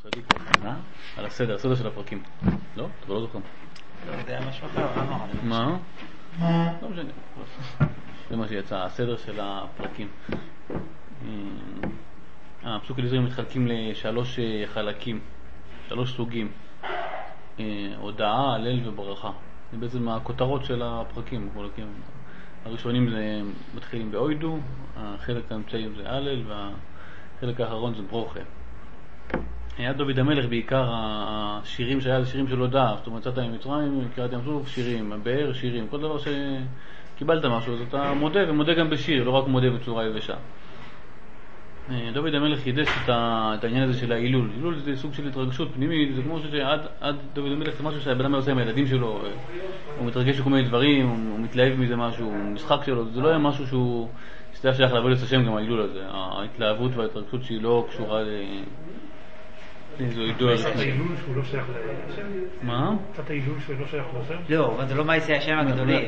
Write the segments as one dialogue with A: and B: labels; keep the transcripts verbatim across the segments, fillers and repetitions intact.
A: צדיק, על הסדר, הסדר של הפרקים. לא? אתה לא זוכר.
B: לא, זה היה משהו אחר,
A: מה? לא משנה. זה מה שיצא, הסדר של הפרקים. הפסוק אליזרים מתחלקים לשלוש חלקים, שלוש סוגים. הודעה, הלל וברכה. זה בעצם הכותרות של הפרקים. הראשונים זה מתחילים באוידו, החלק האמצעי זה הלל, והחלק האחרון זה ברוכה. היה דוד המלך בעיקר השירים שהיה זה שירים של הודעה, זאת אומרת, יצאת ממצרים, קראת ים סוף, שירים, הבאר, שירים, כל דבר שקיבלת משהו, אז אתה מודה ומודה גם בשיר, לא רק מודה בצורה יבשה. דוד המלך חידש את העניין הזה של ההילול. הילול זה סוג של התרגשות פנימית, זה כמו שעד דוד המלך זה משהו שהבן אדם עושה עם הילדים שלו, הוא מתרגש לכל מיני דברים, הוא מתלהב מזה משהו, הוא משחק שלו, זה לא היה משהו שהוא שתהיה שייך לעבוד את השם גם ההילול הזה, ההתלהבות וההתרגשות שהיא לא קשורה לאיזו הידוע.
C: קצת ההילול שהוא לא שייך לשם?
A: מה?
C: קצת ההילול שהוא לא שייך לשם?
B: לא, אבל זה לא מעשי השם הגדולים.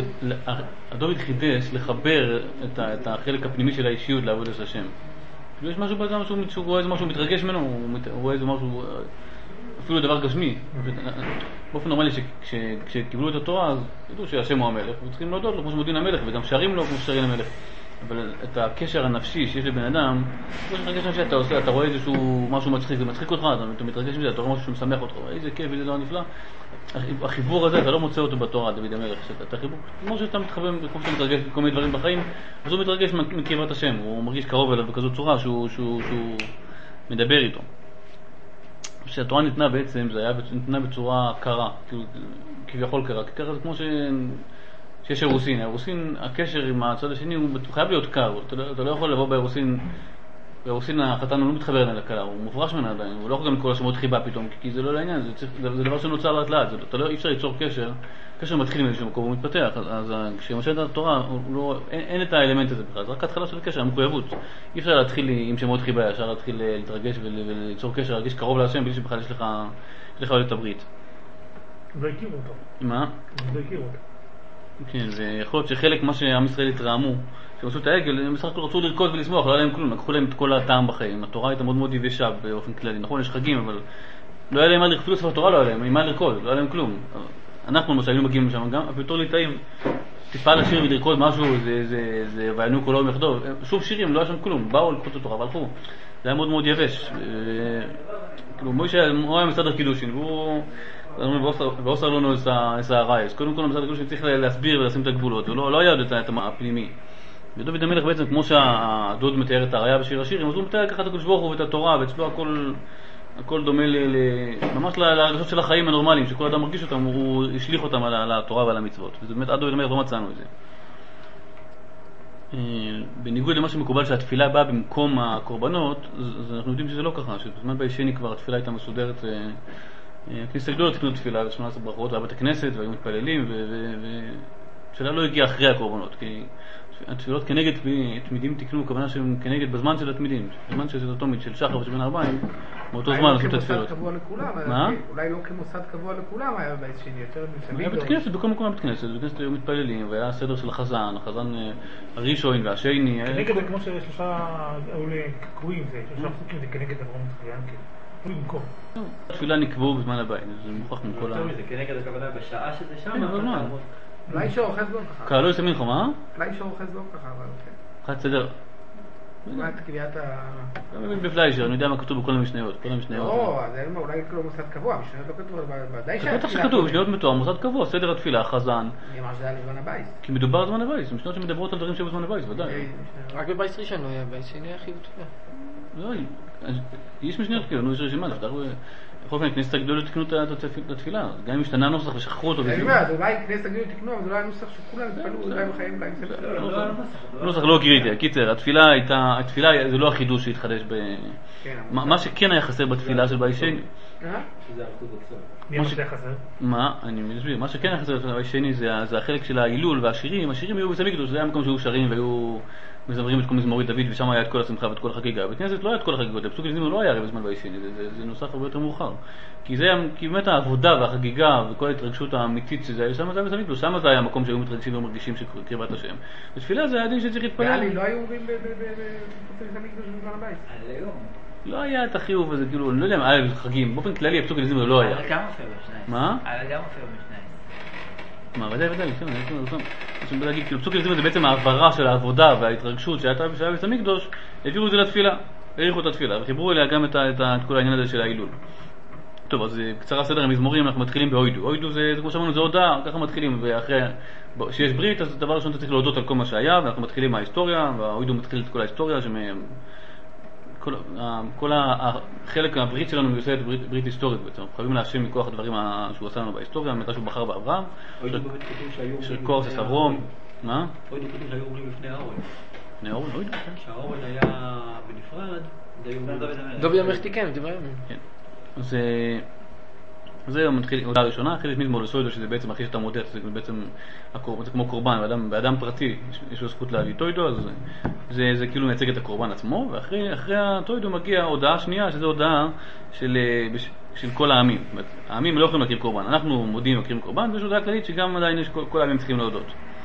A: דוד חידש לחבר את החלק הפנימי של האישיות לעבוד את השם. יש משהו באדם שהוא רואה איזה משהו מתרגש ממנו, הוא רואה איזה משהו, אפילו דבר גשמי. באופן נורמלי שכשקיבלו את התורה, אז ידעו שהשם הוא המלך, וצריכים להודות לו כמו שמודים למלך, וגם שרים לו כמו ששרים למלך. אבל את הקשר הנפשי שיש לבן אדם, כמו שמתרגש נפשי, אתה עושה, אתה רואה איזשהו משהו מצחיק, זה מצחיק אותך, אתה מתרגש מזה, אתה רואה משהו שמשמח אותך, איזה כיף, איזה דבר נפלא. החיבור הזה, אתה לא מוצא אותו בתורה, דוד המלך, אתה חיבור, כמו שאתה מתחבר, כמו שאתה מתרגש בכל מיני דברים בחיים, אז הוא מתרגש מקרבת השם, הוא מרגיש קרוב אליו בכזאת צורה שהוא, שהוא, שהוא מדבר איתו. כשהתורה ניתנה בעצם, זה היה ניתנה בצורה קרה, כביכול קרה, כי ככה זה כמו ש... שיש אירוסין, אירוסין, הקשר עם הצד השני הוא חייב להיות קר, אתה לא, אתה לא יכול לבוא באירוסין, באירוסין החתן הוא לא מתחבר לכלה, הוא מופרש ממנה עדיין, הוא לא יכול גם לקרוא לשמות חיבה פתאום, כי זה לא לעניין, זה, צריך, זה, זה דבר שנוצר לאט לאט, אתה לא, אי אפשר ליצור קשר, קשר מתחיל מאיזשהו מקום, הוא מתפתח, אז, אז כשמשל את התורה, לא, אין, אין את האלמנט הזה בכלל, זה רק התחלה של הקשר, המחויבות, אי אפשר להתחיל עם שמות חיבה, אפשר להתחיל להתרגש וליצור קשר, להרגיש קרוב להשם, בלי שבכלל יש לך, יש לך את הברית.
C: לא הכירו אותו.
A: מה?
C: לא הכירו אותו.
A: כן, ויכול להיות שחלק מה שעם ישראל התרעמו, שהם עשו את העגל, הם בסך הכל רצו לרקוד ולשמוח, לא היה להם כלום, לקחו להם את כל הטעם בחיים. התורה הייתה מאוד מאוד יבשה באופן כללי, נכון, יש חגים, אבל לא היה להם מה לרקוד, אפילו התורה לא היה להם, מה לרקוד, לא היה להם כלום. אנחנו למשל היינו מגיעים לשם, גם אפילו תור ליטאים, טיפה לשיר ולרקוד משהו, זה, זה, זה, והיינו כולו יחדו, שוב שירים, לא היה שם כלום, באו לקחו את התורה והלכו. זה היה מאוד מאוד יבש. כאילו, מוישה היה מסדר קידושין, והוא ועושה לנו איזה הרייס. קודם כל, המשרד הקדוש צריך להסביר ולשים את הגבולות, ולא היה עוד את הפנימי. ודוד המלך בעצם, כמו שהדוד מתאר את הראיה בשיר השירים, אז הוא מתאר ככה את הקדוש ברוך הוא ואת התורה, ואצלו הכל, הכל דומה ממש להרגשות של החיים הנורמליים, שכל אדם מרגיש אותם, הוא השליך אותם על התורה ועל המצוות. וזה באמת, עד דוד המלך לא מצאנו את זה. בניגוד למה שמקובל שהתפילה באה במקום הקורבנות, אז אנחנו יודעים שזה לא ככה, שבזמן בישני כבר התפילה הייתה מסודרת, הכניסה גדולה תקנו תפילה ושמונה עשרה ברכות, והיה בית הכנסת והיו מתפללים, ושאלה לא הגיעה אחרי הקורבנות, כי התפילות כנגד תמידים תקנו, הכוונה שהם כנגד בזמן של התמידים, בזמן של התומית של שחר ושל בן ארבעים, באותו זמן עשו את התפילות.
D: אולי לא כמוסד קבוע לכולם היה בבית שני, יותר מסביב.
A: היה בית כנסת, בכל מקום היה בית כנסת, בית כנסת היו מתפללים, והיה סדר של החזן, החזן הראשון והשני.
C: כנגד זה כמו ששלושה קרויים, שלושה חוקים זה כנגד אברהם מצחיין, הוא במקום.
A: התפילה נקבעו בזמן הבית, זה מוכח מכל ה...
B: זה כנגד הכוונה בשעה שזה שם.
A: כן, אבל מה?
D: אולי שאורחז לא ככה.
A: קהלו יסמין לך, מה?
D: אולי שאורחז לא ככה, אבל כן.
A: חד סדר.
D: אולי את קביעת ה...
A: לא מבין בפליישר, אני יודע מה כתוב בכל המשניות, כל המשניות.
D: לא, אז אולי לא מוסד קבוע, המשניות לא כתוב, אבל ודאי שהתפילה...
A: בטח שכתוב, משניות מתואר, מוסד קבוע, סדר התפילה, חזן.
D: אני אמר שזה היה לזמן הבית.
A: כי מדובר על זמן הבית, זה משניות שמדברות על דברים שהיו בזמן הבית, ודאי.
E: רק בבית ראשון לא היה בית שני הכי בתפילה.
A: לא, יש משניות כאילו, יש רשימה, בכל אופן, כנסת הגדולות תקנו את התפילה, גם אם השתנה הנוסח ושכחו אותו.
D: אני אומר, אולי כנסת הגדולות תקנו, אבל זה לא היה נוסח שכולם התפלו, אולי בחיים, אולי מספר.
A: נוסח לא קריטי, קיצר, התפילה הייתה, התפילה זה לא החידוש שהתחדש ב... מה שכן היה חסר בתפילה של בישני...
C: שזה הלכות בצורה. מי מה שהיה חסר?
A: מה? אני מסביר, מה שכן היה חסר בתפילה בישני זה החלק של ההילול והשירים, השירים היו בבית המקדש, זה היה מקום שהיו שרים והיו... מזמרים את כל מזמורי דוד, ושם היה את כל השמחה ואת כל החגיגה. בבית כנסת לא היה את כל החגיגות, הפסוק אליזרים לא היה הרי בזמן בישני, זה, זה, זה נוסח הרבה יותר מאוחר. כי זה היה, כי באמת העבודה והחגיגה וכל ההתרגשות האמיתית שזה היה, שם זה היה בזמן המקדש, שם זה היה המקום שהיו מתרגשים ומרגישים שקרבת השם. בתפילה זה היה דין שצריך להתפלל.
D: ואלי, לא היו אומרים בבית המקדש בזמן הבית?
A: לא היה את החיוב הזה, כאילו, אני לא יודע אם היה חגים, באופן כללי הפסוק אליזם לא היה.
B: היה גם מופיע בשנייס.
A: מה?
B: היה גם מופיע בשנייס.
A: מה, ודאי, ודאי, בסדר, אני חושב, אני להגיד, כאילו, פסוק אליזם זה בעצם העברה של העבודה וההתרגשות שהייתה בבית המקדוש, העבירו את זה לתפילה, העריכו את התפילה, וחיברו אליה גם את כל העניין הזה של ההילול. טוב, אז קצרה סדר המזמורים, אנחנו מתחילים באוידו. אוידו זה, כמו שאמרנו, זה הודעה, ככה מתחילים, ואחרי שיש ברית, אז דבר ראשון אתה צריך להודות על כל מה שהיה, ואנחנו מתחילים מההיסטוריה, והאוידו מתחיל את כל ההיסטוריה, שמהם, כל, כל החלק הברית שלנו מיוסדת ברית, ברית היסטורית בעצם, אנחנו חייבים להשם מכוח הדברים שהוא עשה לנו בהיסטוריה, מתי שהוא בחר באברהם, של קורס אברום, מה?
F: אוידו כתוב שהיו אומרים לפני אהרון.
A: לפני אהרון, אוידו, כן.
F: כשאהרון היה בנפרד,
E: דוד המלך תיקן, דברי הימים.
A: כן. אז זה מתחיל, הודעה ראשונה, אחרי זה מזמור לסוידו, שזה בעצם אחרי שאתה מודה, זה בעצם זה כמו קורבן, באדם, באדם פרטי יש לו זכות להביא תוידו, אז זה, זה כאילו מייצג את הקורבן עצמו, ואחרי התוידו מגיע הודעה שנייה, שזו הודעה של, של כל העמים. העמים לא יכולים להקריב קורבן, אנחנו מודים להקריב קורבן, ויש הודעה כללית שגם עדיין יש כל, כל העמים צריכים להודות.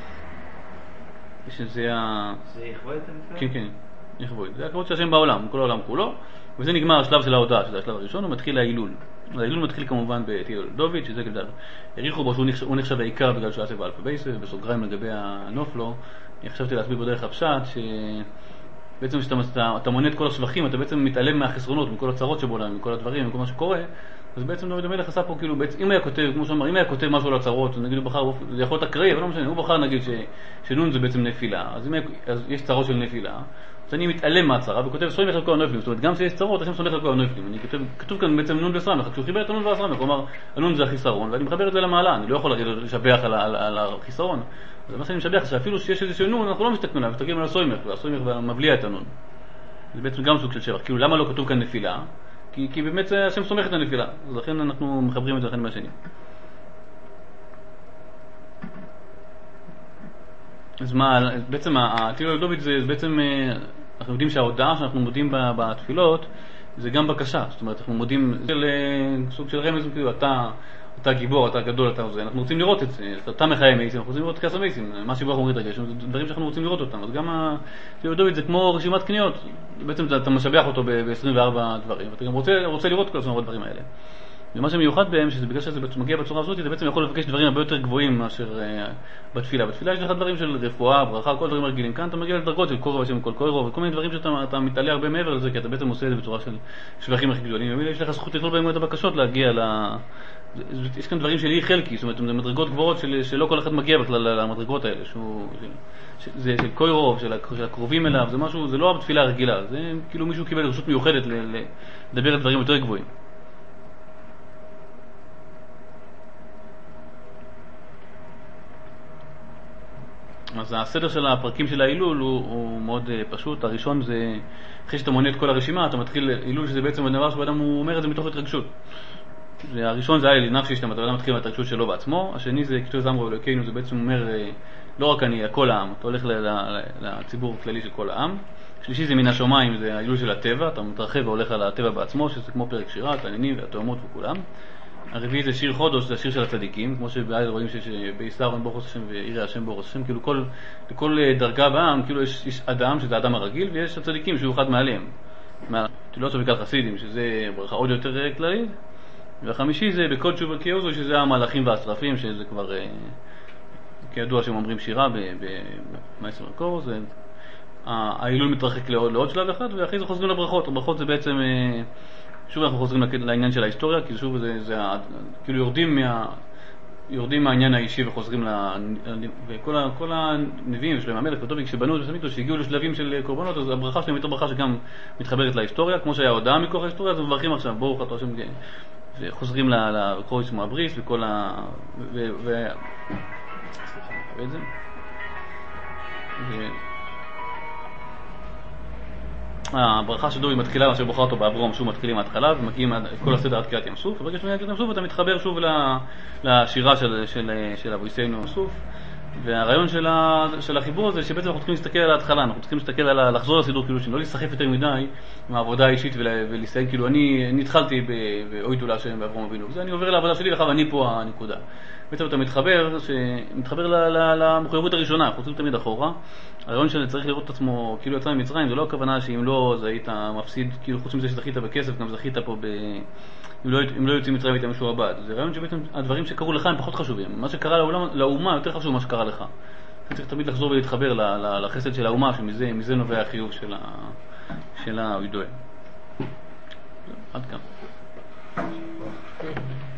A: שזה ה...
B: זה יכבוד את המצווה?
A: כן, כן, יכבוד. זה הכבוד של השם בעולם, כל העולם כולו. וזה נגמר השלב של ההודעה, שזה השלב הראשון, הוא מתחיל ההילול. ההילול מתחיל כמובן בתהיל דוד, שזה כדאי. העריכו בו שהוא נחשב העיקר בגלל שהוא עשה באלפא בייסה, בסוגריים לגבי הנופלו. אני חשבתי להסביר בדרך הפשט, שבעצם כשאתה מונה את כל השבחים, אתה בעצם מתעלם מהחסרונות, מכל הצרות שבעולם, מכל הדברים, מכל מה שקורה. אז בעצם דוד המלך עשה פה כאילו, אם היה כותב, כמו שאמר, אם היה כותב משהו על הצרות, נגיד הוא בחר, זה יכול להיות אקראי, אבל לא משנה, הוא בחר נגיד שנון זה בעצם נפילה, אז, אם היה, אז יש צרות של נפילה, אז אני מתעלם מהצרה וכותב סומך על כל הנופלים, זאת אומרת, גם שיש צרות, השם סומך על כל הנופלים, אני כותב, כתוב כאן בעצם נון וסרמך, כשהוא חיבר את הנון והסרמך, הוא אמר, הנון זה החיסרון, ואני מחבר את זה למעלה, אני לא יכול לשבח על, על, על החיסרון, אז מה שאני משבח, שאפילו שיש איזשהו נון, אנחנו לא מסתכלים עליו, מסתכלים על הסומך, והסומך מבליע את הנון. זה בעצם גם סוג של שבח, כאילו למה לא כתוב כאן נפילה? כי, כי באמת השם סומך את הנפילה, אז לכן אנחנו מחברים את זה אחד מהשני. אז מה, בעצם התהילה לדוד זה בעצם, אנחנו יודעים שההודעה שאנחנו מודים בתפילות זה גם בקשה, זאת אומרת אנחנו מודים של סוג של רמז, כאילו אתה, אתה גיבור, אתה גדול, אתה זה, אנחנו רוצים לראות את זה, אתה מחיה מייסים, אנחנו רוצים לראות כעס המייסים, מה שבו אנחנו מתרגש, זה דברים שאנחנו רוצים לראות אותם, אז גם התהילה לדוד זה כמו רשימת קניות, בעצם אתה משבח אותו ב-עשרים וארבע דברים, ואתה גם רוצה, רוצה לראות כל הזמן הדברים האלה. ומה שמיוחד בהם, שזה בגלל שזה מגיע בצורה הזאת, אתה בעצם יכול לבקש דברים הרבה יותר גבוהים מאשר uh, בתפילה. בתפילה יש לך דברים של רפואה, ברכה, כל דברים רגילים. כאן אתה מגיע לדרגות של קורא בשם כל קורא, וכל מיני דברים שאתה מתעלה הרבה מעבר לזה, כי אתה בעצם עושה את זה בצורה של שבחים הכי גדולים. ויש לך זכות לכלול בהם את הבקשות להגיע ל... יש כאן דברים של אי חלקי, זאת אומרת, זה מדרגות גבוהות של, שלא כל אחד מגיע בכלל למדרגות האלה, שהוא... ש... זה של קורא, של, של הקרובים אליו, זה משהו, זה לא התפילה הרגילה, זה כאילו מישהו קיבל רשות מיוחדת ל... לדבר על דברים יותר גבוהים. אז הסדר של הפרקים של ההילול הוא, הוא מאוד uh, פשוט. הראשון זה, אחרי שאתה מונה את כל הרשימה, אתה מתחיל הילול, שזה בעצם הדבר שבאדם הוא אומר את זה מתוך התרגשות. הראשון זה היה לנפשי, שאתה אדם מתחיל מהתרגשות שלו בעצמו. השני זה כתוב זמרו אלוקינו, זה בעצם אומר, לא רק אני, כל העם, אתה הולך לציבור הכללי של כל העם. שלישי זה מן השמיים, זה ההילול של הטבע, אתה מתרחב והולך על הטבע בעצמו, שזה כמו פרק שירה, התעניינים והתאומות וכולם. הרביעי זה שיר חודש, זה השיר של הצדיקים, כמו שבעל רואים שבעיסר אין ברוך השם ועירי השם ברוך השם, כאילו כל, לכל דרגה בעם, כאילו יש, יש אדם, שזה האדם הרגיל, ויש הצדיקים שהוא אחד מעליהם. לא עכשיו בקל חסידים, שזה ברכה עוד יותר כללית, והחמישי זה בקוד שוב וקיוזו, שזה המלאכים והשרפים, שזה כבר, כידוע שהם אומרים שירה במעשר מקור, זה ההילול מתרחק לעוד, לעוד שלב אחד, ואחרי זה חוזרים לברכות. הברכות זה בעצם... שוב אנחנו חוזרים לעניין של ההיסטוריה, כי שוב זה, זה כאילו יורדים, מה, יורדים מהעניין האישי וחוזרים ל... וכל ה, כל הנביאים שלהם, המלך וטובי, כשבנו את המקדוש, שהגיעו לשלבים של קורבנות, אז הברכה שלהם יותר ברכה שגם מתחברת להיסטוריה, כמו שהיה הודעה מכוח ההיסטוריה, אז מברכים עכשיו, ברוך אתה השם, וחוזרים לקרוא עצמו הבריס וכל ה... ו... ו... סליחה, אני את זה. ו... הברכה של דובי מתחילה מה שבוחר אותו באברום, שוב מתחילים מההתחלה ומגיעים כל הסדר עד קריאת ים סוף, וברגע שמגיעים קריאת ים סוף אתה מתחבר שוב לשירה של, של, של אבויסנו ים סוף. והרעיון של, ה, של החיבור הזה שבעצם אנחנו צריכים להסתכל על ההתחלה, אנחנו צריכים להסתכל על לחזור לסידור כאילו שלא להיסחף יותר מדי עם העבודה האישית ולהסתכל כאילו אני, אני התחלתי באויתו להשם באברום אבינו, וזה אני עובר לעבודה שלי ואחר ואני פה הנקודה. בעצם אתה מתחבר, מתחבר ל- ל- למחויבות הראשונה, אנחנו חוזרים תמיד אחורה. הרעיון שצריך לראות את עצמו כאילו יצא ממצרים, זה לא הכוונה שאם לא, זה היית מפסיד, כאילו חוץ מזה שזכית בכסף, גם זכית פה ב... אם לא, אם לא יוצאים מצרים היית משועבד. זה רעיון שבעצם הדברים שקרו לך הם פחות חשובים. מה שקרה לעולם, לאומה יותר חשוב ממה שקרה לך. אתה צריך תמיד לחזור ולהתחבר ל- ל- לחסד של האומה, שמזה מזה נובע החיוב של ה... של הידוע. עד כאן.